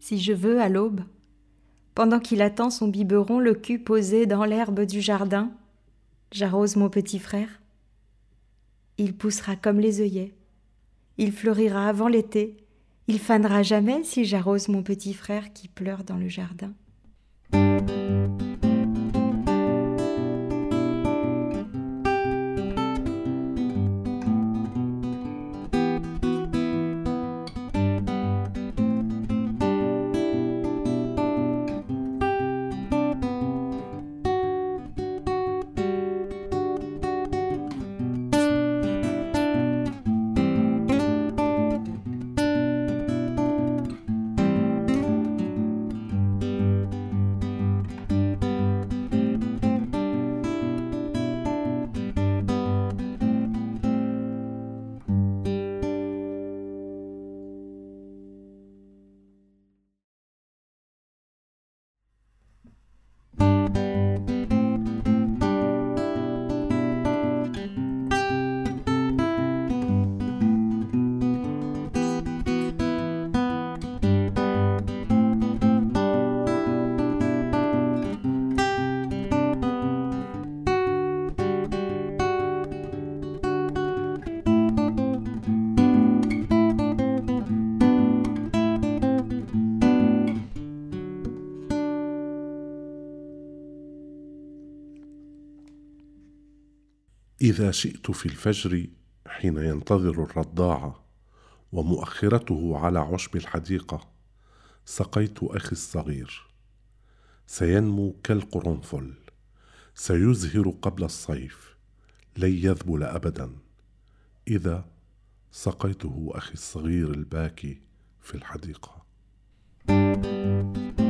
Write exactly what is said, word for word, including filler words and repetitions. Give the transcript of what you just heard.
si je veux, à l'aube, pendant qu'il attend son biberon, le cul posé dans l'herbe du jardin, j'arrose mon petit frère. Il poussera comme les œillets, il fleurira avant l'été, il fanera jamais si j'arrose mon petit frère qui pleure dans le jardin. إذا شئت في الفجر حين ينتظر الرضاعة ومؤخرته على عشب الحديقة سقيت أخي الصغير، سينمو كالقرنفل، سيزهر قبل الصيف، لن يذبل أبدا، إذا سقيته أخي الصغير الباكي في الحديقة.